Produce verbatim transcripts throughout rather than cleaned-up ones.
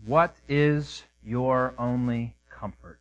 What is your only comfort?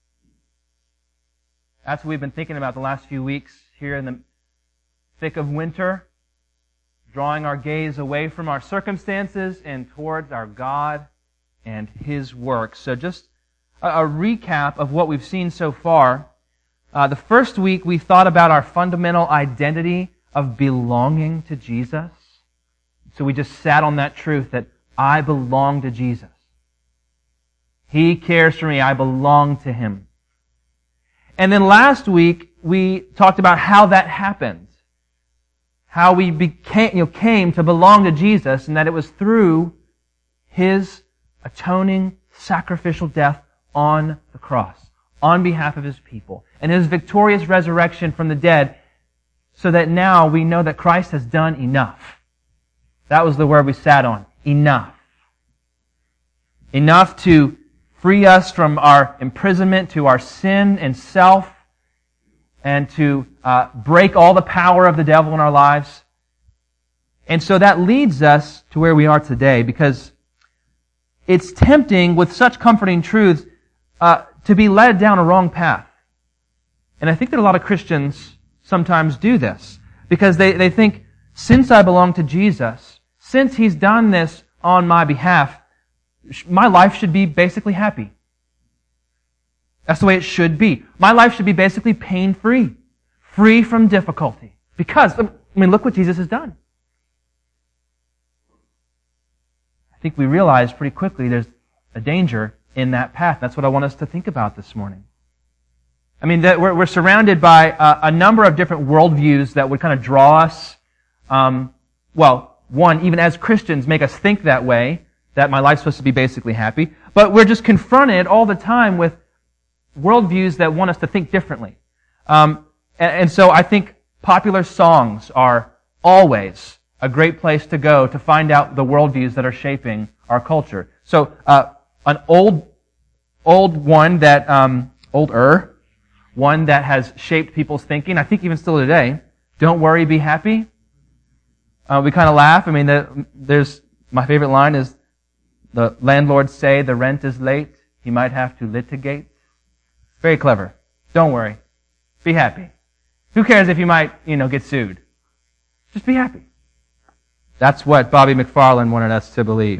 That's what we've been thinking about the last few weeks here in the thick of winter, drawing our gaze away from our circumstances and towards our God and His work. So just a, a recap of what we've seen so far. Uh, the first week we thought about our fundamental identity of belonging to Jesus. So we just sat on that truth that I belong to Jesus. He cares for me. I belong to Him. And then last week we talked about how that happened. How we became, you know, came to belong to Jesus, and that it was through His atoning sacrificial death on the cross, on behalf of His people, and His victorious resurrection from the dead, so that now we know that Christ has done enough. That was the word we sat on. Enough. Enough to free us from our imprisonment to our sin and self, and to uh, break all the power of the devil in our lives. And so that leads us to where we are today, because it's tempting with such comforting truths uh, to be led down a wrong path. And I think that a lot of Christians sometimes do this, because they, they think, since I belong to Jesus, since He's done this on my behalf, my life should be basically happy. That's the way it should be. My life should be basically pain-free, free from difficulty. Because, I mean, look what Jesus has done. I think we realize pretty quickly there's a danger in that path. That's what I want us to think about this morning. I mean, that we're, we're surrounded by a, a number of different worldviews that would kind of draw us, um, well, one, even as Christians, make us think that way, that my life's supposed to be basically happy. But we're just confronted all the time with worldviews that want us to think differently. Um, and, and so I think popular songs are always a great place to go to find out the worldviews that are shaping our culture. So uh, an old, old one that, um, older, one that has shaped people's thinking, I think even still today, don't worry, be happy. Uh, we kind of laugh. I mean, the, there's, my favorite line is, the landlords say the rent is late, he might have to litigate. Very clever. Don't worry. Be happy. Who cares if you might, you know, get sued? Just be happy. That's what Bobby McFarland wanted us to believe.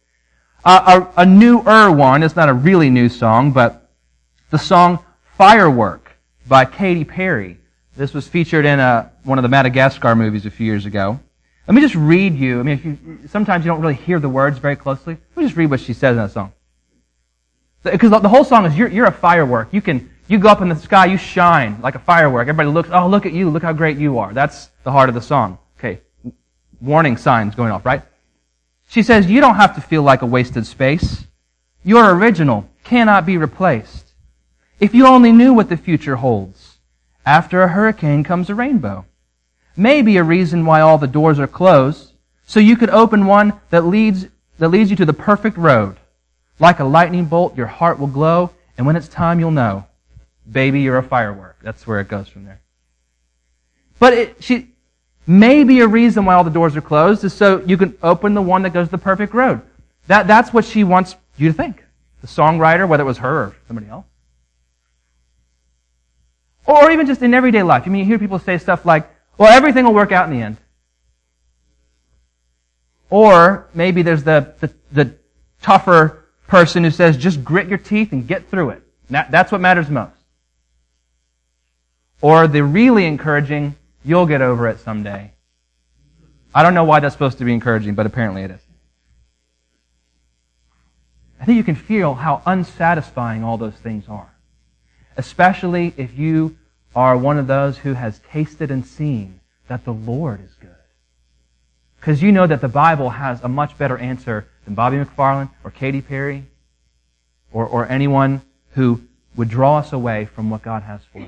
Uh, a, a newer one, it's not a really new song, but the song Firework by Katy Perry. This was featured in a, one of the Madagascar movies a few years ago. Let me just read you, I mean, if you, sometimes you don't really hear the words very closely. Let me just read what she says in that song. Because the whole song is, you're, you're a firework. You can, you go up in the sky, you shine like a firework. Everybody looks, oh, look at you, look how great you are. That's the heart of the song. Okay, warning signs going off, right? She says, you don't have to feel like a wasted space. You're original, cannot be replaced. If you only knew what the future holds. After a hurricane comes a rainbow. Maybe a reason why all the doors are closed, so you could open one that leads that leads you to the perfect road. Like a lightning bolt, your heart will glow, and when it's time, you'll know. Baby, you're a firework. That's where it goes from there. But it, she, maybe a reason why all the doors are closed is so you can open the one that goes to the perfect road. That, that's what she wants you to think. The songwriter, whether it was her or somebody else. Or even just in everyday life. I mean, you hear people say stuff like, well, everything will work out in the end. Or maybe there's the, the, the tougher person who says, just grit your teeth and get through it. That, that's what matters most. Or the really encouraging, you'll get over it someday. I don't know why that's supposed to be encouraging, but apparently it is. I think you can feel how unsatisfying all those things are. Especially if you are one of those who has tasted and seen that the Lord is good. Because you know that the Bible has a much better answer than Bobby McFarland or Katy Perry or, or anyone who would draw us away from what God has for us.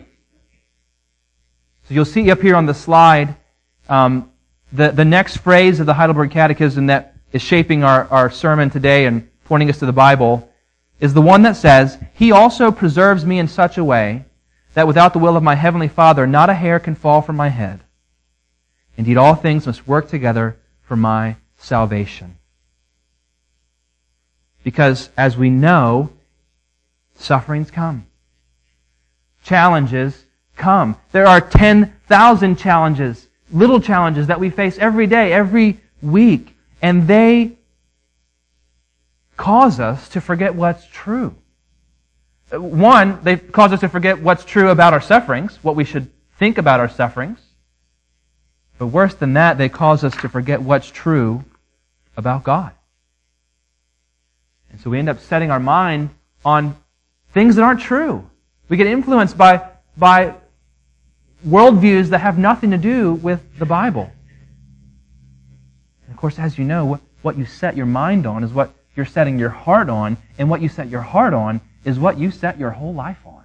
So you'll see up here on the slide um, the, the next phrase of the Heidelberg Catechism that is shaping our, our sermon today and pointing us to the Bible is the one that says, He also preserves me in such a way that without the will of my heavenly Father, not a hair can fall from my head. Indeed, all things must work together for my salvation. Because as we know, sufferings come. Challenges come. There are ten thousand challenges, little challenges that we face every day, every week, and they cause us to forget what's true. One, they cause us to forget what's true about our sufferings, what we should think about our sufferings. But worse than that, they cause us to forget what's true about God. And so we end up setting our mind on things that aren't true. We get influenced by, by worldviews that have nothing to do with the Bible. And of course, as you know, what, what you set your mind on is what you're setting your heart on, and what you set your heart on is what you set your whole life on.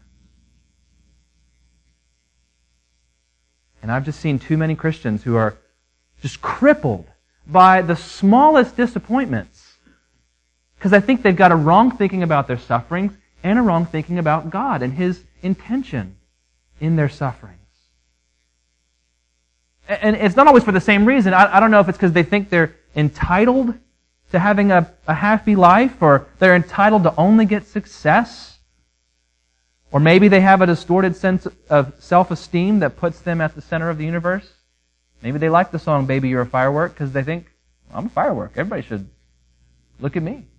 And I've just seen too many Christians who are just crippled by the smallest disappointments because I think they've got a wrong thinking about their sufferings and a wrong thinking about God and His intention in their sufferings. And it's not always for the same reason. I, I don't know if it's because they think they're entitled to having a, a happy life, or they're entitled to only get success, or maybe they have a distorted sense of self-esteem that puts them at the center of the universe. Maybe they like the song "Baby, You're a Firework" because they think, I'm a firework. Everybody should look at me.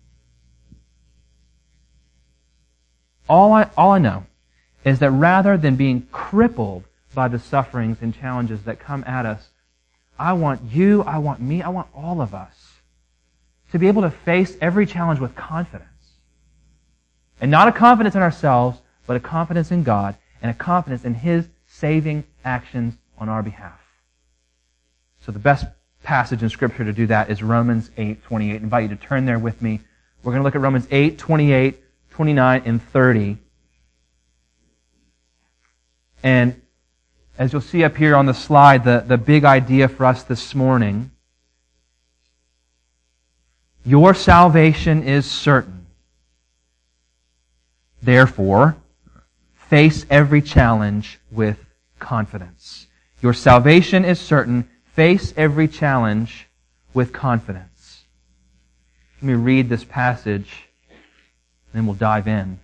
All I, all I know is that rather than being crippled by the sufferings and challenges that come at us, I want you, I want me, I want all of us to be able to face every challenge with confidence. And not a confidence in ourselves, but a confidence in God and a confidence in His saving actions on our behalf. So the best passage in Scripture to do that is Romans eight twenty-eight. I invite you to turn there with me. We're going to look at Romans eight twenty-eight, twenty-nine, and thirty. And as you'll see up here on the slide, the, the big idea for us this morning, your salvation is certain. Therefore, face every challenge with confidence. Your salvation is certain. Face every challenge with confidence. Let me read this passage, and then we'll dive in.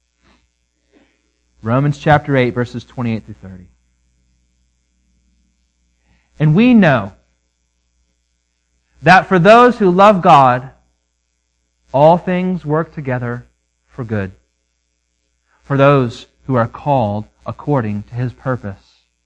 Romans chapter eight, verses twenty-eight through thirty. And we know that for those who love God, all things work together for good, for those who are called according to His purpose.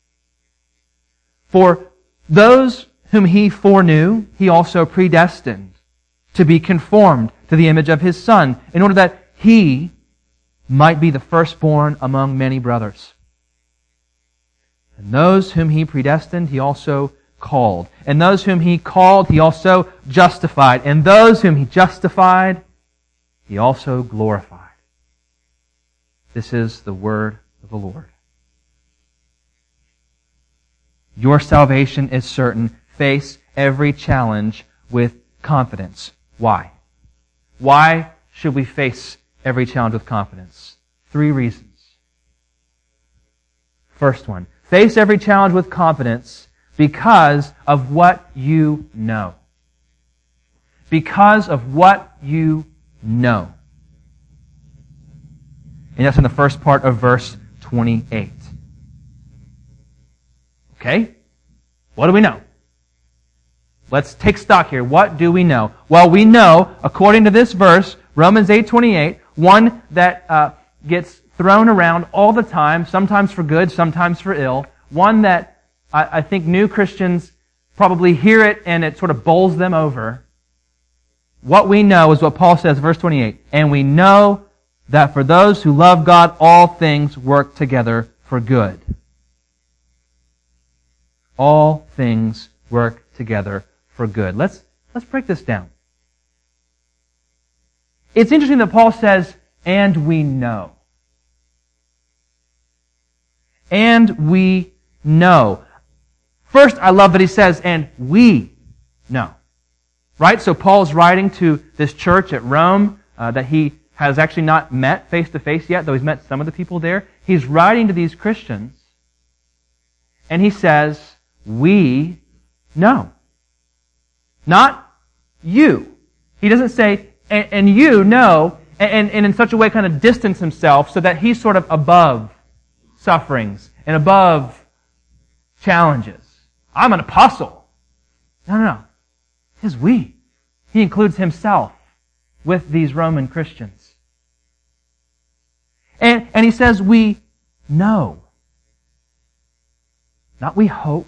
For those whom He foreknew, He also predestined to be conformed to the image of His Son, in order that He might be the firstborn among many brothers. And those whom He predestined, He also called. And those whom He called, He also justified. And those whom He justified, He also glorified. This is the word of the Lord. Your salvation is certain. Face every challenge with confidence. Why? Why should we face every challenge with confidence? Three reasons. First one, face every challenge with confidence because of what you know. Because of what you know. And that's in the first part of verse twenty-eight. Okay? What do we know? Let's take stock here. What do we know? Well, we know, according to this verse, Romans eight twenty-eight, one that uh, gets thrown around all the time, sometimes for good, sometimes for ill, one that I, I think new Christians probably hear it and it sort of bowls them over. What we know is what Paul says, verse twenty-eight, and we know that for those who love God, all things work together for good. All things work together for good. Let's, let's break this down. It's interesting that Paul says, and we know. And we know. First, I love that he says, and we know. Right? So Paul's writing to this church at Rome uh, that he has actually not met face-to-face yet, though he's met some of the people there. He's writing to these Christians, and he says, we know. Not you. He doesn't say, and, and you know, and, and in such a way kind of distance himself so that he's sort of above sufferings and above challenges. I'm an apostle. No, no, no. It is we. He includes himself with these Roman Christians. And, and he says we know. Not we hope.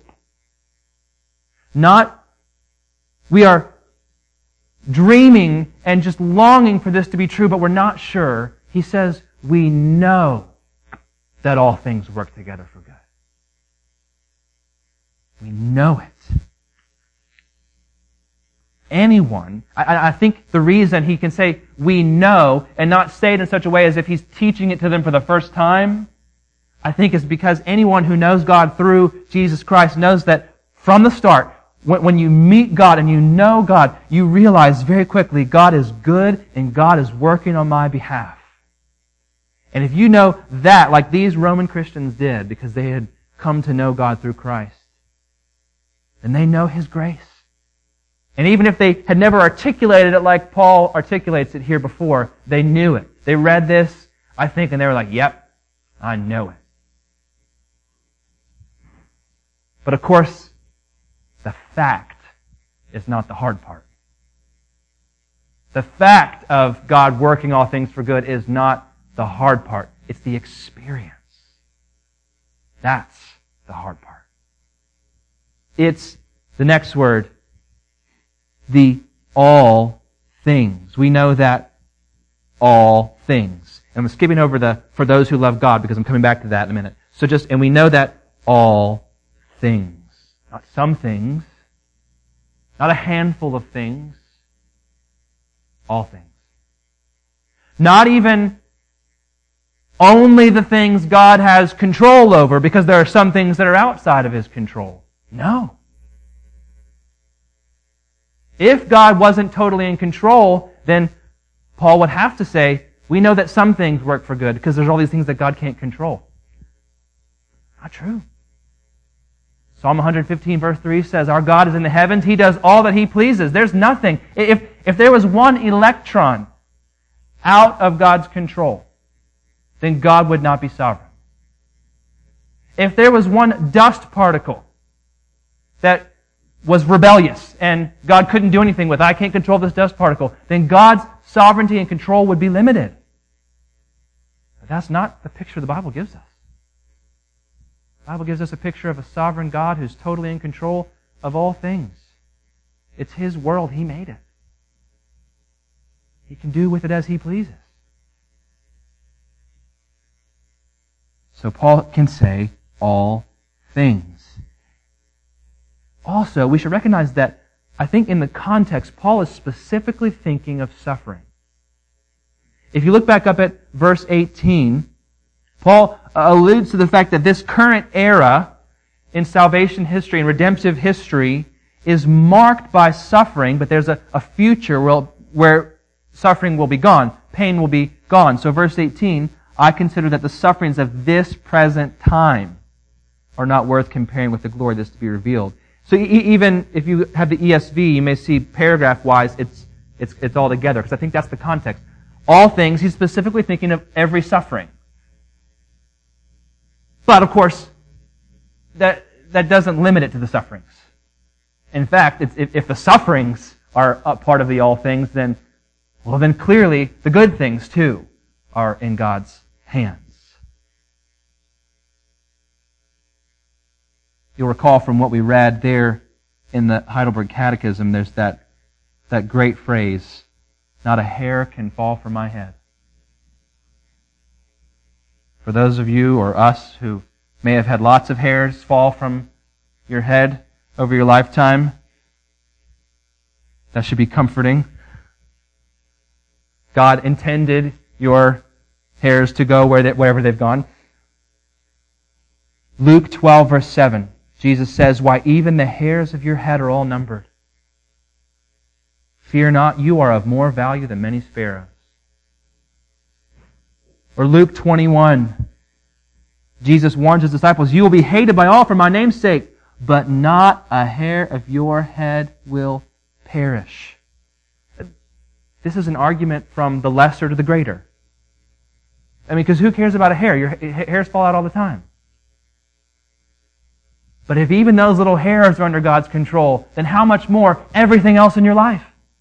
Not we are dreaming and just longing for this to be true, but we're not sure. He says we know that all things work together for good. We know it. Anyone, I, I think the reason he can say we know and not say it in such a way as if he's teaching it to them for the first time, I think is because anyone who knows God through Jesus Christ knows that from the start, when, when you meet God and you know God, you realize very quickly God is good and God is working on my behalf. And if you know that, like these Roman Christians did, because they had come to know God through Christ, then they know His grace. And even if they had never articulated it like Paul articulates it here before, they knew it. They read this, I think, and they were like, yep, I know it. But of course, the fact is not the hard part. The fact of God working all things for good is not the hard part. It's the experience. That's the hard part. It's the next word, the all things. We know that all things. And I'm skipping over the for those who love God because I'm coming back to that in a minute. So just, and we know that all things. Not some things. Not a handful of things. All things. Not even only the things God has control over, because there are some things that are outside of His control. No. If God wasn't totally in control, then Paul would have to say, we know that some things work for good, because there's all these things that God can't control. Not true. Psalm one fifteen verse three says, our God is in the heavens. He does all that He pleases. There's nothing. If, if there was one electron out of God's control, then God would not be sovereign. If there was one dust particle that was rebellious and God couldn't do anything with it, I can't control this dust particle, then God's sovereignty and control would be limited. But that's not the picture the Bible gives us. The Bible gives us a picture of a sovereign God who's totally in control of all things. It's His world. He made it. He can do with it as He pleases. So Paul can say all things. Also, we should recognize that I think in the context, Paul is specifically thinking of suffering. If you look back up at verse eighteen, Paul alludes to the fact that this current era in salvation history and redemptive history is marked by suffering, but there's a, a future where, where suffering will be gone, pain will be gone. So verse eighteen, I consider that the sufferings of this present time are not worth comparing with the glory that's to be revealed. So even if you have the E S V, you may see paragraph-wise, it's it's it's all together, because I think that's the context. All things, he's specifically thinking of every suffering. But of course, that that doesn't limit it to the sufferings. In fact, it's, if, if the sufferings are a part of the all things, then well, then clearly the good things too are in God's hands. You'll recall from what we read there in the Heidelberg Catechism, there's that, that great phrase, not a hair can fall from my head. For those of you or us who may have had lots of hairs fall from your head over your lifetime, that should be comforting. God intended your hairs to go where they, wherever they've gone. Luke twelve, verse seven. Jesus says, why, even the hairs of your head are all numbered. Fear not, you are of more value than many sparrows. Or Luke twenty-one, Jesus warns His disciples, you will be hated by all for my name's sake, but not a hair of your head will perish. this is an argument from the lesser to the greater. I mean, because who cares about a hair? Your hairs fall out all the time. But if even those little hairs are under God's control, then how much more everything else in your life?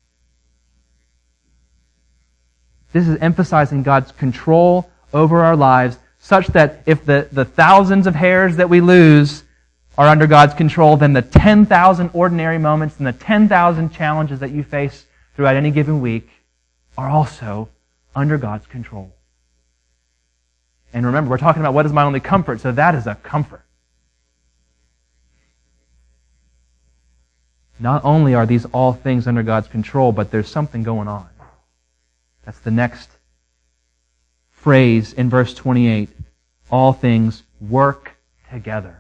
This is emphasizing God's control over our lives, such that if the, the thousands of hairs that we lose are under God's control, then the ten thousand ordinary moments and the ten thousand challenges that you face throughout any given week are also under God's control. And remember, we're talking about what is my only comfort, so that is a comfort. Not only are these all things under God's control, but there's something going on. That's the next phrase in verse twenty-eight. All things work together.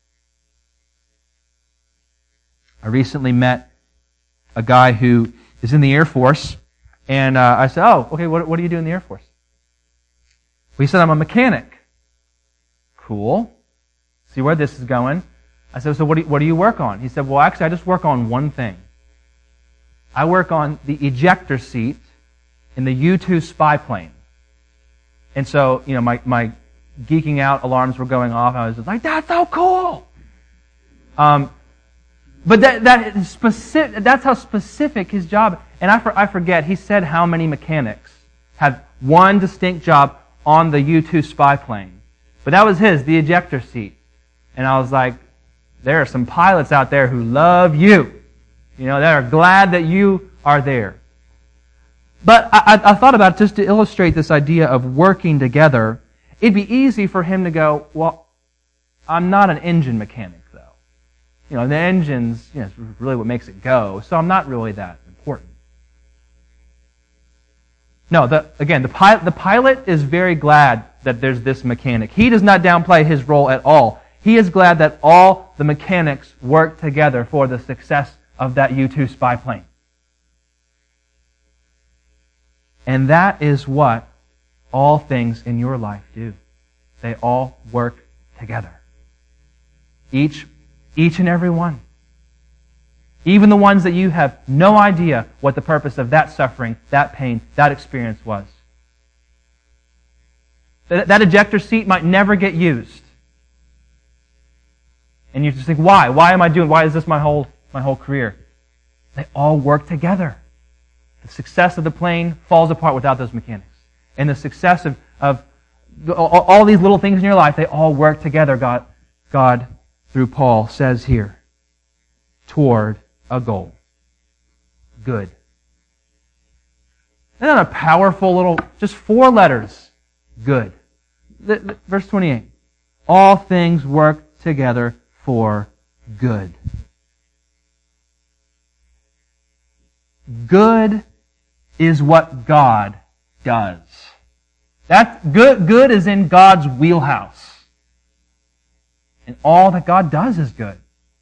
I recently met a guy who is in the Air Force, and uh, I said, oh, okay, what, what do you do in the Air Force? Well, he said, I'm a mechanic. Cool. See where this is going. I said, so what do, you, what do you work on? He said, well, actually, I just work on one thing. I work on the ejector seat in the U two spy plane. And so, you know, my, my geeking out alarms were going off. I was just like, that's so cool! Um, but that, that is specific, that's how specific his job, and I, for, I forget, he said how many mechanics have one distinct job on the U two spy plane. But that was his, the ejector seat. And I was like, there are some pilots out there who love you. You know, that are glad that you are there. But I, I thought about it just to illustrate this idea of working together. It'd be easy for him to go, well, I'm not an engine mechanic, though. You know, the engine's, you know, really what makes it go, so I'm not really that important. No, the, again, the pilot, the pilot is very glad that there's this mechanic. He does not downplay his role at all. He is glad that all the mechanics work together for the success of that U two spy plane. And that is what all things in your life do. They all work together. Each, each and every one. Even the ones that you have no idea what the purpose of that suffering, that pain, that experience was. That, that ejector seat might never get used. And you just think, why? Why am I doing, why is this my whole, my whole career? They all work together. The success of the plane falls apart without those mechanics. And the success of, of all, all these little things in your life, they all work together, God, God, through Paul, says here, toward a goal. Good. Isn't that a powerful little, just four letters? Good. The, the, verse twenty-eight. All things work together for good. Good is what God does. That good, good is in God's wheelhouse. And all that God does is good.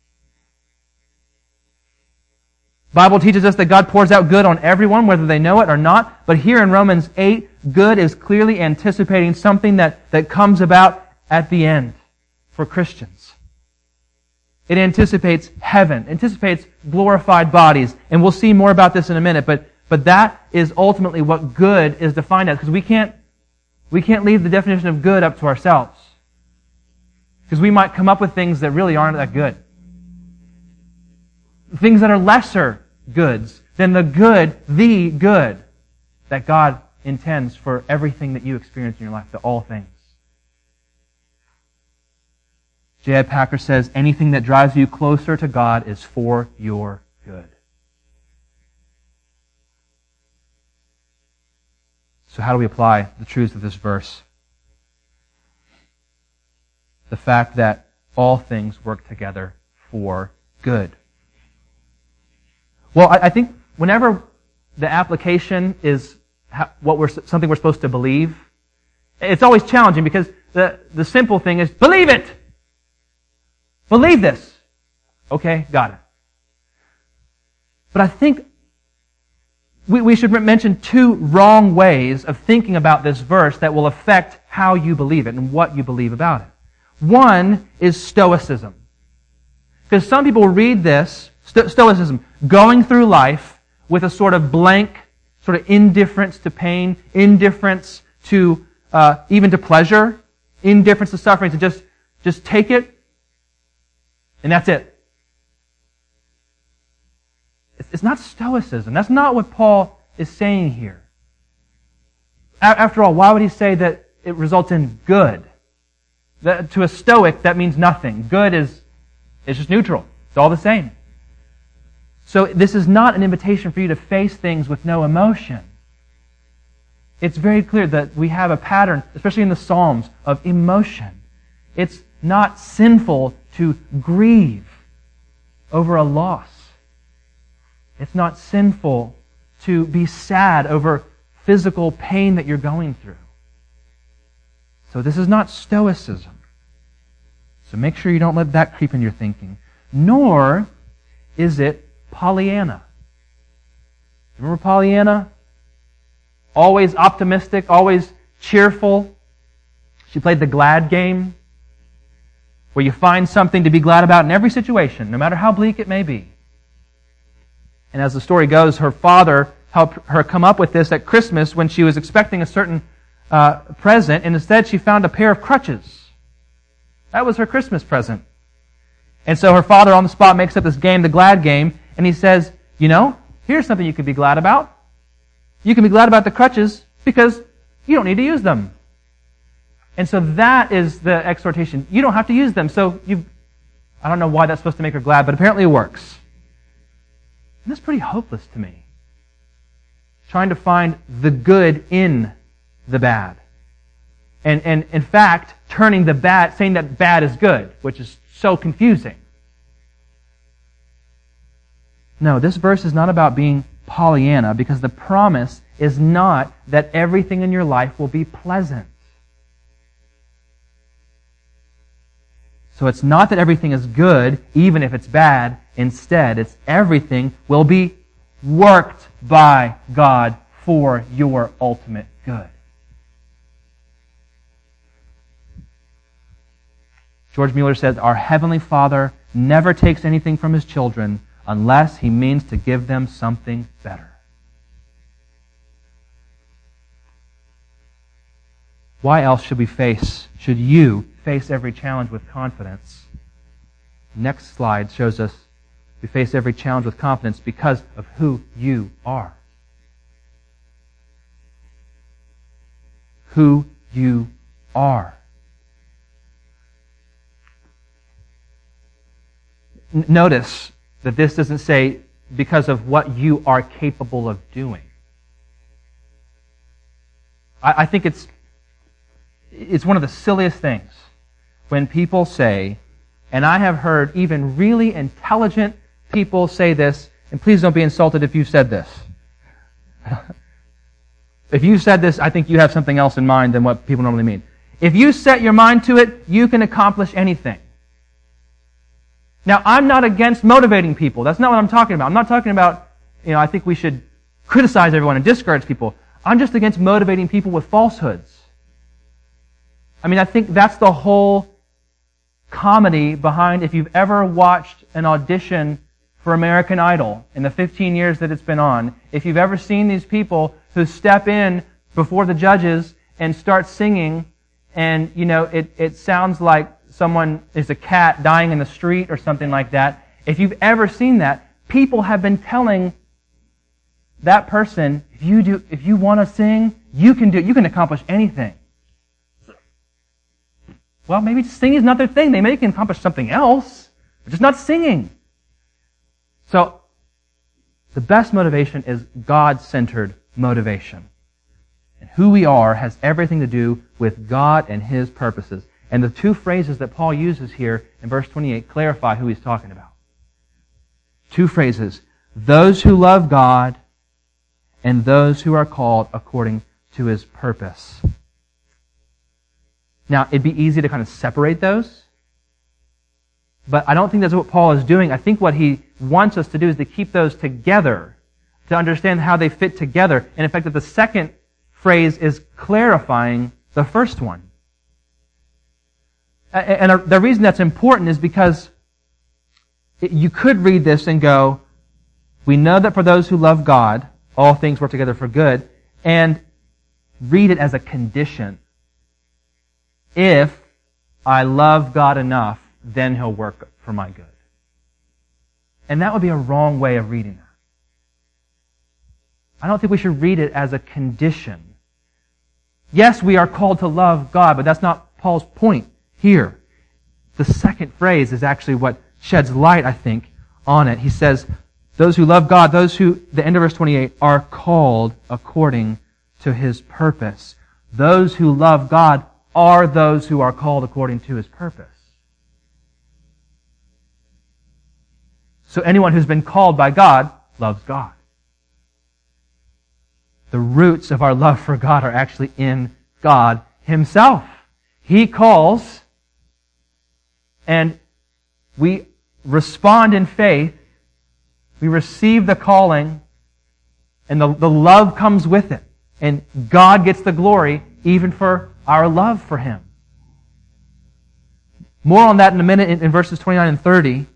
The Bible teaches us that God pours out good on everyone, whether they know it or not. But here in Romans eight, good is clearly anticipating something that, that comes about at the end for Christians. It anticipates heaven, anticipates glorified bodies. And we'll see more about this in a minute, but, but that is ultimately what good is defined as, because we can't, we can't leave the definition of good up to ourselves. Because we might come up with things that really aren't that good. Things that are lesser goods than the good, the good, that God intends for everything that you experience in your life, to all things. J I Packer says, anything that drives you closer to God is for your good. So how do we apply the truths of this verse? The fact that all things work together for good. Well, I think whenever the application is what we're something we're supposed to believe, it's always challenging because the, the simple thing is, believe it! Believe this. Okay, got it. But I think we, we should mention two wrong ways of thinking about this verse that will affect how you believe it and what you believe about it. One is Stoicism. Because some people read this, sto- Stoicism, going through life with a sort of blank sort of indifference to pain, indifference to uh, even to pleasure, indifference to suffering, to just, just take it, and that's it. It's not stoicism. That's not what Paul is saying here. After all, why would he say that it results in good? That, to a Stoic, that means nothing. Good is, is just neutral. It's all the same. So this is not an invitation for you to face things with no emotion. It's very clear that we have a pattern, especially in the Psalms, of emotion. It's not sinful to grieve over a loss. It's not sinful to be sad over physical pain that you're going through. So this is not stoicism. So make sure you don't let that creep in your thinking. Nor is it Pollyanna. Remember Pollyanna? Always optimistic, always cheerful. She played the glad game, where you find something to be glad about in every situation, no matter how bleak it may be. And as the story goes, her father helped her come up with this at Christmas when she was expecting a certain uh, present, and instead she found a pair of crutches. That was her Christmas present. And so her father on the spot makes up this game, the glad game, and he says, you know, here's something you could be glad about. You can be glad about the crutches because you don't need to use them. And so that is the exhortation. You don't have to use them. So you, I don't know why that's supposed to make her glad, but apparently it works. And that's pretty hopeless to me. Trying to find the good in the bad. And, and in fact, turning the bad, saying that bad is good, which is so confusing. No, this verse is not about being Pollyanna, because the promise is not that everything in your life will be pleasant. So it's not that everything is good, even if it's bad. Instead, it's everything will be worked by God for your ultimate good. George Mueller says, our Heavenly Father never takes anything from His children unless He means to give them something better. Why else should we face, should you face every challenge with confidence? Next slide shows us we face every challenge with confidence because of who you are. Who you are. N- notice that this doesn't say because of what you are capable of doing. I, I think it's it's one of the silliest things when people say, and I have heard even really intelligent people say this, and please don't be insulted if you've said this. If you said this, I think you have something else in mind than what people normally mean. If you set your mind to it, you can accomplish anything. Now, I'm not against motivating people. That's not what I'm talking about. I'm not talking about, you know, I think we should criticize everyone and discourage people. I'm just against motivating people with falsehoods. I mean, I think that's the whole comedy behind, if you've ever watched an audition for American Idol in the fifteen years that it's been on, if you've ever seen these people who step in before the judges and start singing, and, you know, it, it sounds like someone is a cat dying in the street or something like that. If you've ever seen that, people have been telling that person, if you do, if you want to sing, you can do it. You can accomplish anything. Well, maybe singing is not their thing. They may can accomplish something else, but just not singing. So, the best motivation is God-centered motivation. And who we are has everything to do with God and His purposes. And the two phrases that Paul uses here in verse twenty-eight clarify who he's talking about. Two phrases. Those who love God and those who are called according to His purpose. Now, it'd be easy to kind of separate those, but I don't think that's what Paul is doing. I think what he wants us to do is to keep those together, to understand how they fit together. And in fact, that the second phrase is clarifying the first one. And the reason that's important is because you could read this and go, we know that for those who love God, all things work together for good, and read it as a condition. If I love God enough, then He'll work for my good. And that would be a wrong way of reading that. I don't think we should read it as a condition. Yes, we are called to love God, but that's not Paul's point here. The second phrase is actually what sheds light, I think, on it. He says, those who love God, those who, the end of verse twenty-eight, are called according to His purpose. Those who love God are those who are called according to His purpose. So anyone who's been called by God loves God. The roots of our love for God are actually in God Himself. He calls, and we respond in faith. We receive the calling, and the, the love comes with it. And God gets the glory even for our love for Him. More on that in a minute in, in verses twenty-nine and thirty.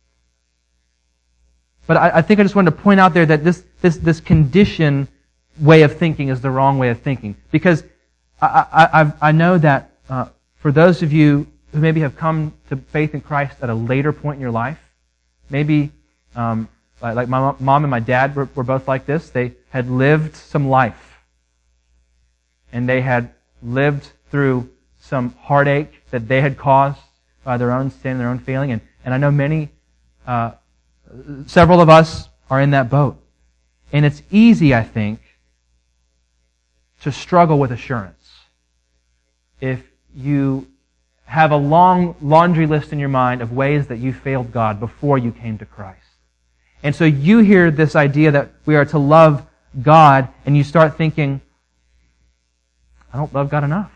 But I, I think I just wanted to point out there that this, this, this condition way of thinking is the wrong way of thinking. Because I, I, I know that uh, for those of you who maybe have come to faith in Christ at a later point in your life, maybe um, like my mom and my dad were, were both like this. They had lived some life. And they had lived through some heartache that they had caused by their own sin, their own failing. And, and I know many, uh, several of us are in that boat. And it's easy, I think, to struggle with assurance. If you have a long laundry list in your mind of ways that you failed God before you came to Christ. And so you hear this idea that we are to love God, and you start thinking, I don't love God enough.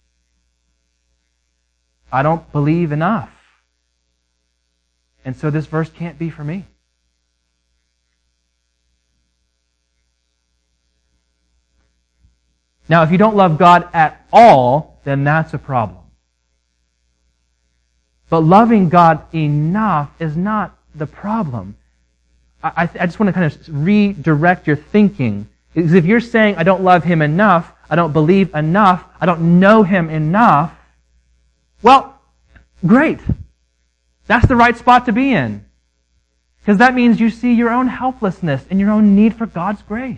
I don't believe enough. And so this verse can't be for me. Now, if you don't love God at all, then that's a problem. But loving God enough is not the problem. I, I just want to kind of redirect your thinking. Because if you're saying, I don't love Him enough, I don't believe enough, I don't know Him enough, well, great. That's the right spot to be in. Because that means you see your own helplessness and your own need for God's grace.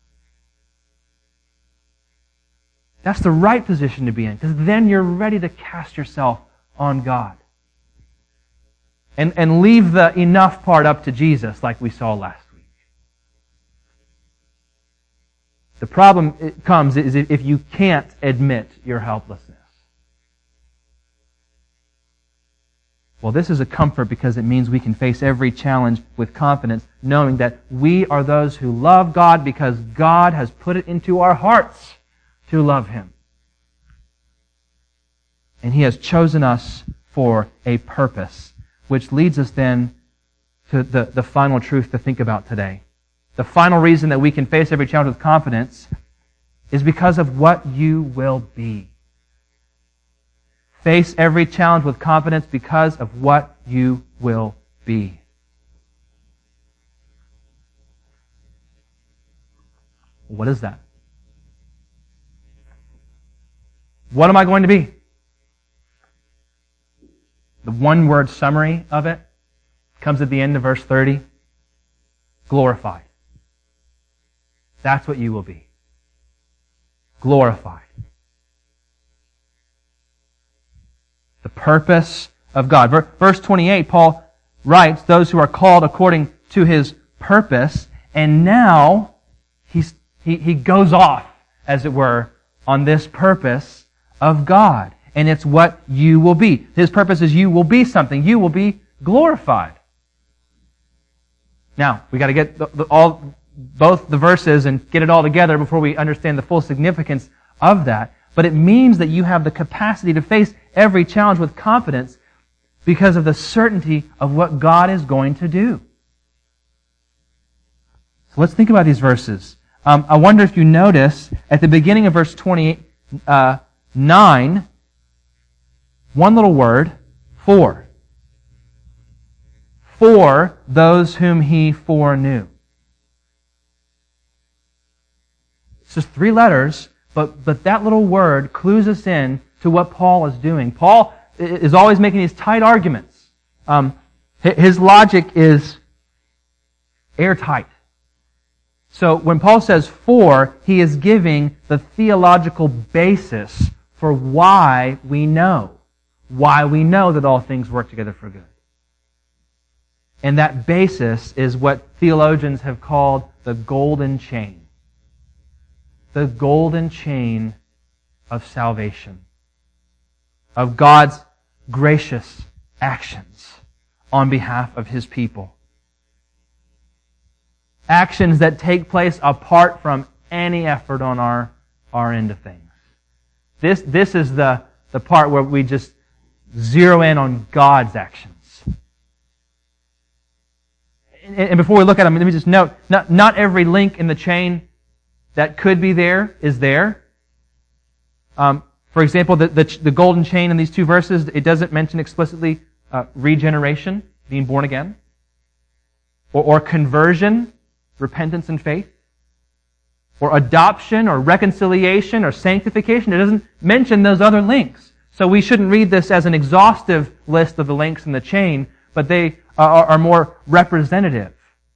That's the right position to be in, because then you're ready to cast yourself on God. And, and leave the enough part up to Jesus, like we saw last week. The problem it comes is if you can't admit your helplessness. Well, this is a comfort because it means we can face every challenge with confidence, knowing that we are those who love God because God has put it into our hearts to love Him. And He has chosen us for a purpose, which leads us then to the, the final truth to think about today. The final reason that we can face every challenge with confidence is because of what you will be. Face every challenge with confidence because of what you will be. What is that? What am I going to be? The one-word summary of it comes at the end of verse thirty. Glorified. That's what you will be. Glorified. The purpose of God. Verse twenty-eight, Paul writes, those who are called according to His purpose, and now he's, he, he goes off, as it were, on this purpose of God. And it's what you will be. His purpose is you will be something. You will be glorified. Now, we got to get the, the, all both the verses and get it all together before we understand the full significance of that. But it means that you have the capacity to face every challenge with confidence because of the certainty of what God is going to do. So let's think about these verses. Um, I wonder if you notice at the beginning of verse twenty-nine, uh, one little word, for. For those whom He foreknew. It's just three letters, but, but that little word clues us in to what Paul is doing. Paul is always making these tight arguments. Um, his logic is airtight. So when Paul says for, he is giving the theological basis for why we know. Why we know that all things work together for good. And that basis is what theologians have called the golden chain. The golden chain of salvation. Of God's gracious actions on behalf of His people. Actions that take place apart from any effort on our, our end of things. This, this is the, the part where we just zero in on God's actions. And, and before we look at them, let me just note, not, not every link in the chain that could be there is there. Um, for example, the, the, the golden chain in these two verses, it doesn't mention explicitly uh, regeneration, being born again, or, or conversion, repentance and faith, or adoption, or reconciliation, or sanctification. It doesn't mention those other links. So we shouldn't read this as an exhaustive list of the links in the chain, but they are, are more representative.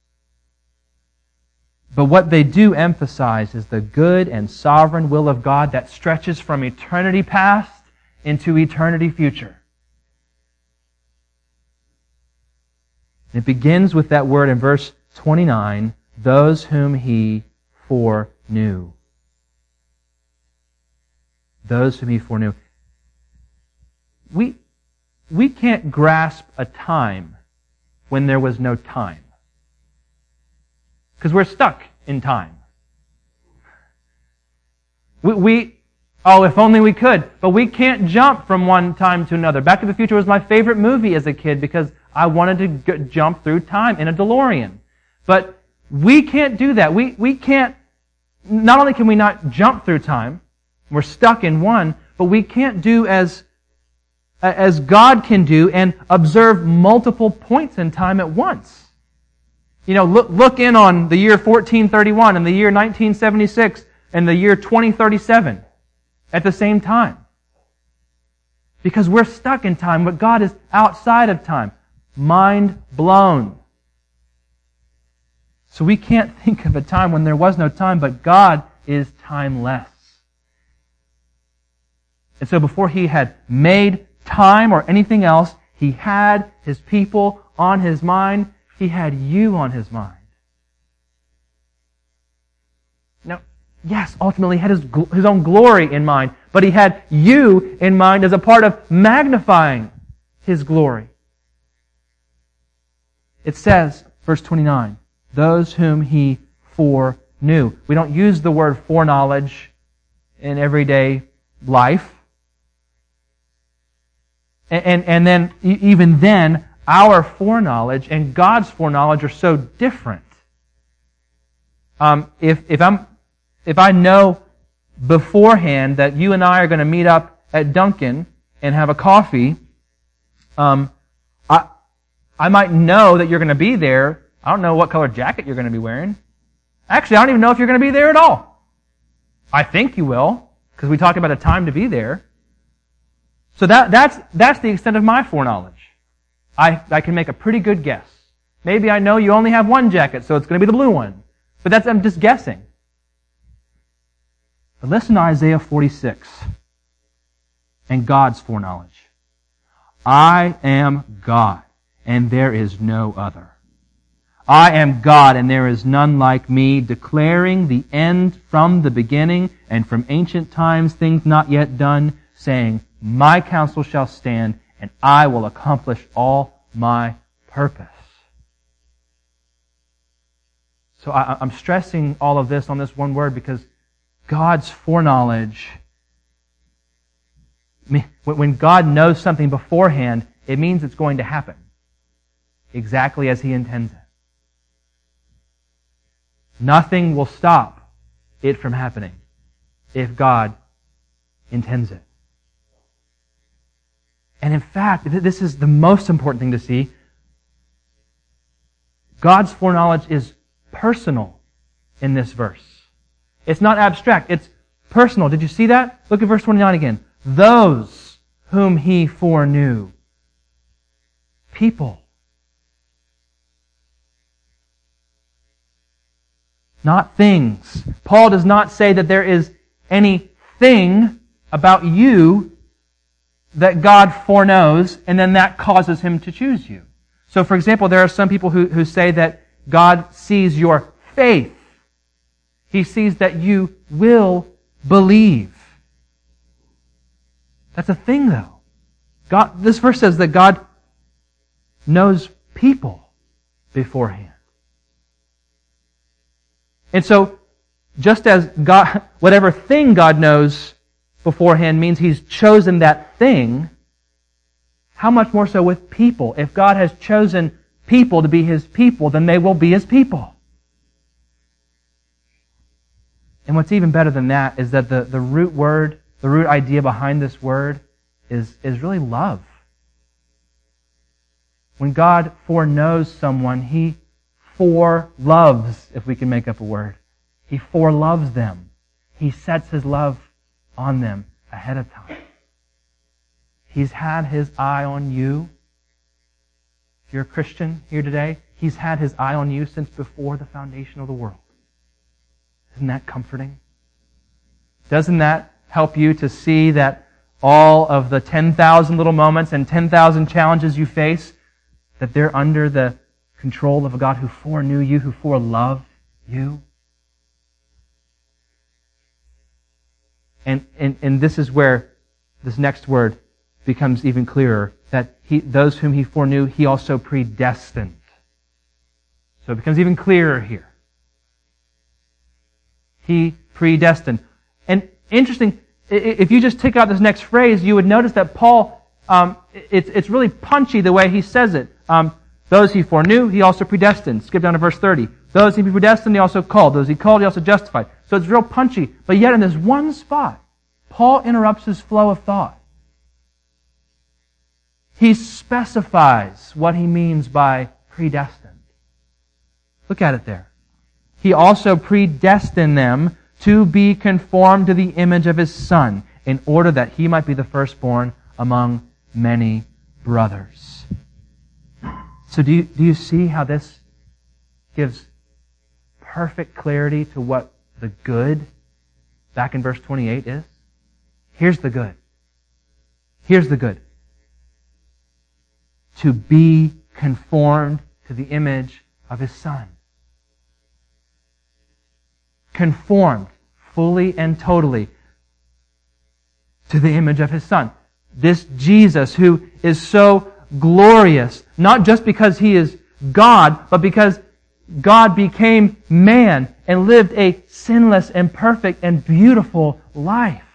But what they do emphasize is the good and sovereign will of God that stretches from eternity past into eternity future. It begins with that word in verse twenty-nine, those whom He foreknew. Those whom He foreknew. We, we can't grasp a time when there was no time. Because we're stuck in time. We, we, oh, if only we could. But we can't jump from one time to another. Back to the Future was my favorite movie as a kid because I wanted to g- jump through time in a DeLorean. But we can't do that. We, we can't, not only can we not jump through time, we're stuck in one, but we can't do as, as God can do and observe multiple points in time at once. You know, look, look in on the year fourteen thirty-one and the year nineteen seventy-six and the year twenty thirty-seven at the same time. Because we're stuck in time, but God is outside of time. Mind blown. So we can't think of a time when there was no time, but God is timeless. And so before He had made time or anything else, He had His people on His mind. He had you on His mind. Now, yes, ultimately He had His, his own glory in mind, but He had you in mind as a part of magnifying His glory. It says, verse twenty-nine, those whom He foreknew. We don't use the word foreknowledge in everyday life. And, and, and then, even then, our foreknowledge and God's foreknowledge are so different. Um, if if I'm if I know beforehand that you and I are going to meet up at Dunkin' and have a coffee, um, I I might know that you're going to be there. I don't know what color jacket you're going to be wearing. Actually, I don't even know if you're going to be there at all. I think you will, because we talked about a time to be there. So that that's that's the extent of my foreknowledge. I, I can make a pretty good guess. Maybe I know you only have one jacket, so it's going to be the blue one. But that's, I'm just guessing. But listen to Isaiah forty-six and God's foreknowledge. I am God, and there is no other. I am God, and there is none like me, declaring the end from the beginning, and from ancient times things not yet done, saying, my counsel shall stand, and I will accomplish all my purpose. So I, I'm stressing all of this on this one word because God's foreknowledge, when God knows something beforehand, it means it's going to happen exactly as He intends it. Nothing will stop it from happening if God intends it. And in fact, this is the most important thing to see. God's foreknowledge is personal in this verse. It's not abstract. It's personal. Did you see that? Look at verse twenty-nine again. Those whom He foreknew. People. Not things. Paul does not say that there is anything about you that God foreknows, and then that causes Him to choose you. So, for example, there are some people who, who say that God sees your faith. He sees that you will believe. That's a thing, though. God, this verse says that God knows people beforehand. And so, just as God, whatever thing God knows beforehand means He's chosen that thing, how much more so with people? If God has chosen people to be His people, then they will be His people. And what's even better than that is that the, the root word, the root idea behind this word is, is really love. When God foreknows someone, He foreloves, if we can make up a word. He foreloves them. He sets His love on them ahead of time. He's had His eye on you. If you're a Christian here today, He's had His eye on you since before the foundation of the world. Isn't that comforting? Doesn't that help you to see that all of the ten thousand little moments and ten thousand challenges you face, that they're under the control of a God who foreknew you, who foreloved you? And, and, and this is where this next word becomes even clearer, that he, those whom He foreknew, He also predestined. So it becomes even clearer here. He predestined. And interesting, if you just take out this next phrase, you would notice that Paul, um, it's, it's really punchy the way he says it. Um, those He foreknew, He also predestined. Skip down to verse thirty. Those He predestined, He also called. Those He called, He also justified. So it's real punchy. But yet in this one spot, Paul interrupts his flow of thought. He specifies what he means by predestined. Look at it there. He also predestined them to be conformed to the image of His Son, in order that He might be the firstborn among many brothers. So do you, do you see how this gives perfect clarity to what the good back in verse twenty-eight is? Here's the good. Here's the good. To be conformed to the image of His Son. Conformed fully and totally to the image of His Son. This Jesus who is so glorious, not just because He is God, but because God became man and lived a sinless and perfect and beautiful life.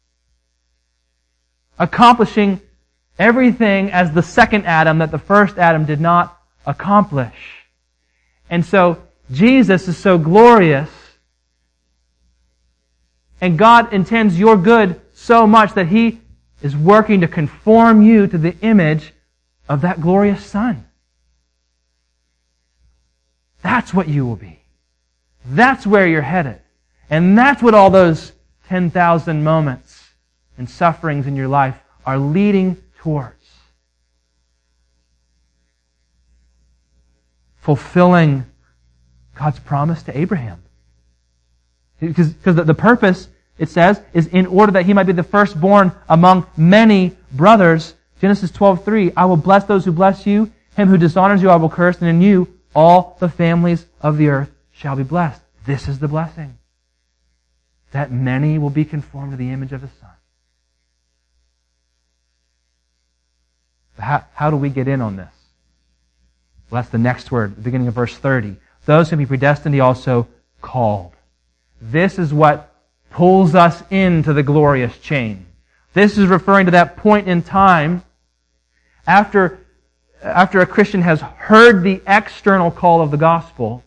Accomplishing everything as the second Adam that the first Adam did not accomplish. And so Jesus is so glorious, and God intends your good so much that He is working to conform you to the image of that glorious Son. That's what you will be. That's where you're headed. And that's what all those ten thousand moments and sufferings in your life are leading towards. Fulfilling God's promise to Abraham. Because, because the, the purpose, it says, is in order that he might be the firstborn among many brothers. Genesis twelve three, I will bless those who bless you. Him who dishonors you I will curse. And in you all the families of the earth shall be blessed. This is the blessing. That many will be conformed to the image of His Son. How, how do we get in on this? Well, that's the next word, the beginning of verse thirty. Those whom He predestined, He also called. This is what pulls us into the glorious chain. This is referring to that point in time after, after a Christian has heard the external call of the gospel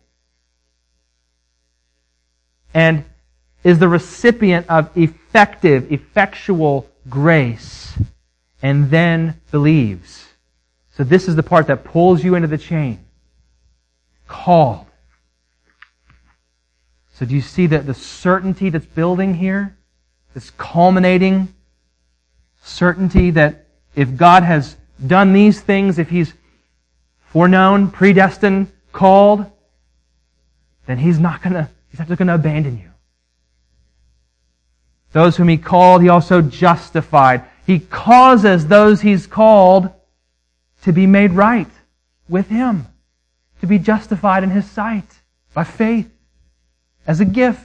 and is the recipient of effective, effectual grace, and then believes. So this is the part that pulls you into the chain. Called. So do you see that the certainty that's building here? This culminating certainty that if God has done these things, if He's foreknown, predestined, called, then He's not gonna, He's not just gonna abandon you. Those whom He called, He also justified. He causes those He's called to be made right with Him, to be justified in His sight by faith as a gift.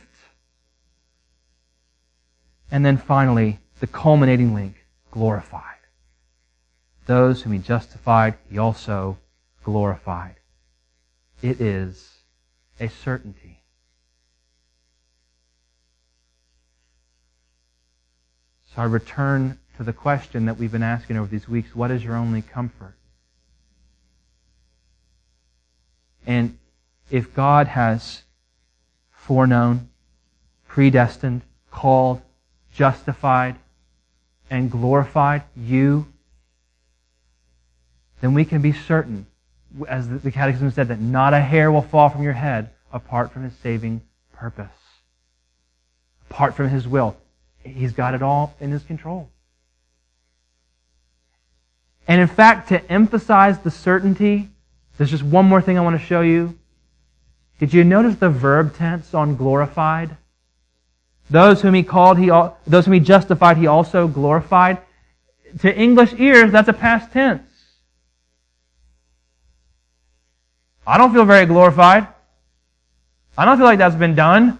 And then finally, the culminating link, glorified. Those whom He justified, He also glorified. It is a certainty. So I return to the question that we've been asking over these weeks, what is your only comfort? And if God has foreknown, predestined, called, justified, and glorified you, then we can be certain, as the Catechism said, that not a hair will fall from your head apart from His saving purpose, apart from His will. He's got it all in His control. And in fact, to emphasize the certainty, there's just one more thing I want to show you. Did you notice the verb tense on glorified? Those whom He called, He those whom He justified, He also glorified. To English ears, that's a past tense. I don't feel very glorified. I don't feel like that's been done.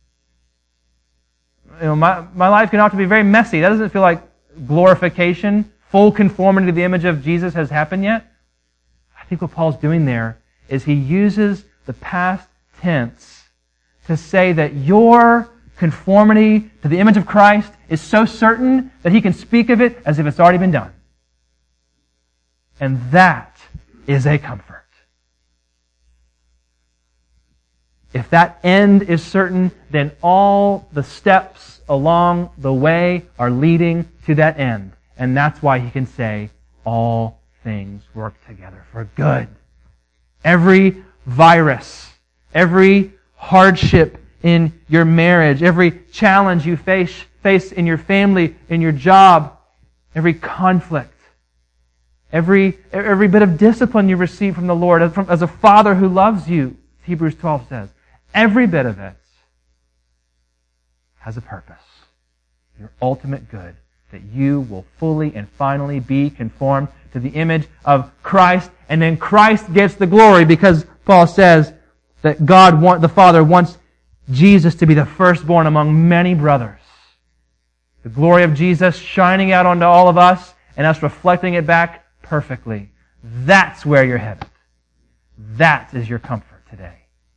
You know, my, my life can often be very messy. That doesn't feel like glorification, full conformity to the image of Jesus has happened yet. I think what Paul's doing there is he uses the past tense to say that your conformity to the image of Christ is so certain that he can speak of it as if it's already been done. And that is a comfort. If that end is certain, then all the steps along the way are leading to that end. And that's why he can say, all things work together for good. Every virus, every hardship in your marriage, every challenge you face, face in your family, in your job, every conflict, every, every bit of discipline you receive from the Lord as, from, as a Father who loves you, Hebrews twelve says, every bit of it has a purpose. Your ultimate good, that you will fully and finally be conformed to the image of Christ, and then Christ gets the glory because Paul says that God, want, the Father, wants Jesus to be the firstborn among many brothers. The glory of Jesus shining out onto all of us and us reflecting it back perfectly. That's where you're headed. That is your comfort today.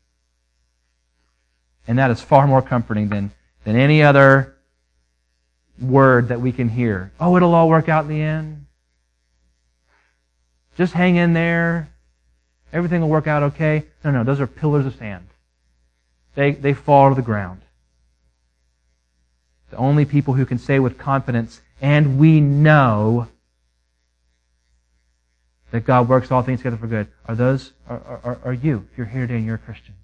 And that is far more comforting than, than any other word that we can hear. Oh, it'll all work out in the end. Just hang in there. Everything will work out okay. No, no, those are pillars of sand. They, they fall to the ground. The only people who can say with confidence, and we know that God works all things together for good, are those, are, are, are you, if you're here today and you're a Christian.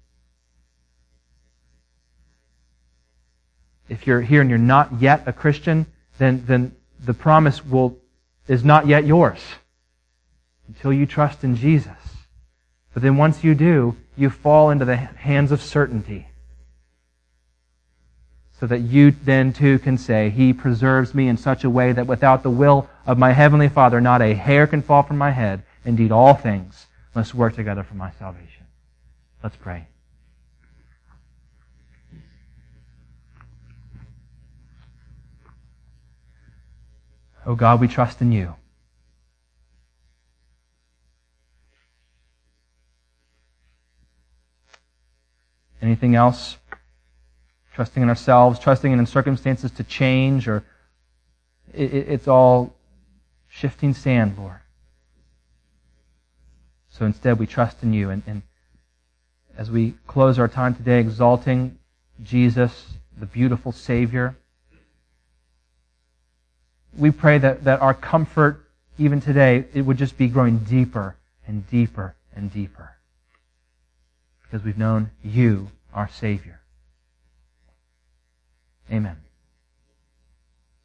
If you're here and you're not yet a Christian, then, then the promise will is not yet yours until you trust in Jesus. But then once you do, you fall into the hands of certainty. So that you then too can say, He preserves me in such a way that without the will of my Heavenly Father, not a hair can fall from my head. Indeed, all things must work together for my salvation. Let's pray. Oh God, we trust in You. Anything else? Trusting in ourselves, trusting in circumstances to change, or it, it, it's all shifting sand, Lord. So instead we trust in You. And, and as we close our time today exalting Jesus, the beautiful Savior, we pray that, that our comfort, even today, it would just be growing deeper and deeper and deeper. Because we've known You, our Savior. Amen.